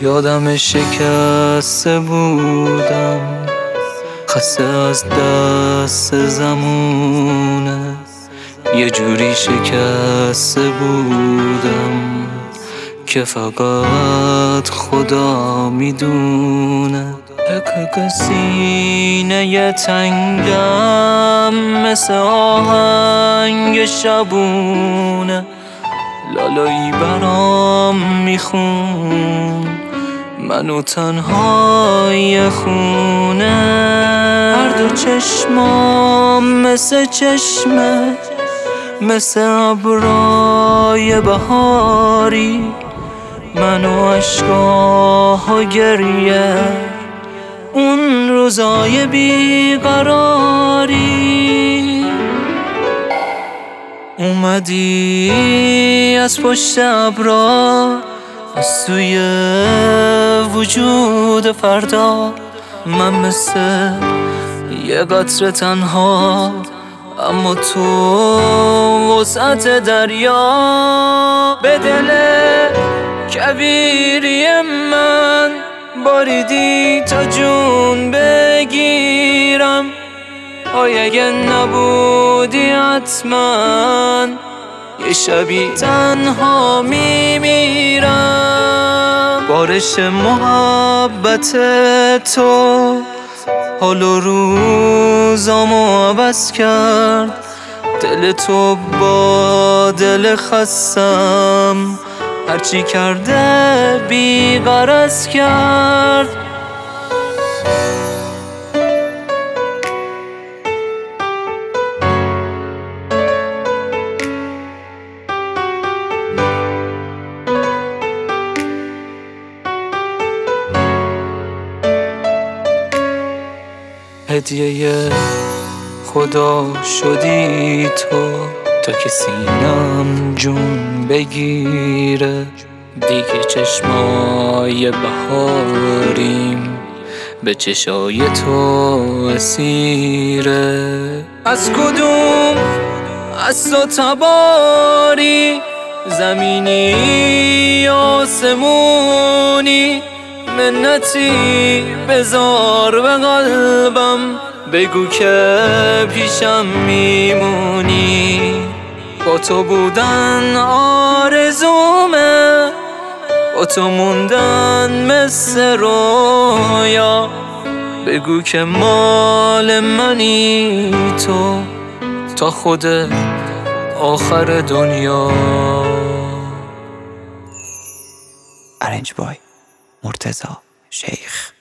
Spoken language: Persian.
یادم شکسته بودم، خسته از دست زمونه، یه جوری شکسته بودم که فقط خدا میدونه. که سینه ی تنگم مثل آهنگ شبونه، لالایی برام میخون منو تنهای خونه. هر دو چشمام مثل چشمه، مثل ابرای بهاری، منو عشقاه و گریه اون روزای بیقراری. اومدی از پشت ابرا، از توی وجود فردا، من مثل یه قطره تنها، اما تو وسعت دریا. به دل کبیری من باریدی تا جون بگیرم، آی اگه نبودی حتما یه شبی تنها میمیرم. بارش محبت تو حال و روزامو عوض کرد، دل تو با دل خستم هرچی کرده بی‌غرض کرد. هدیه خدا شدی تو، تا که سینم جون بگیره. دیگه چشمای بهاریم به چشای تو اسیره. از کدوم از تو تباری، زمینی آسمونی، منتی بذار به قلبم، بگو که پیشم میمونی. با تو بودن آرزومه، با تو موندن مثل رویا، بگو که مال منی تو تا خود آخر دنیا. ارنج بای مرتضی شیخ.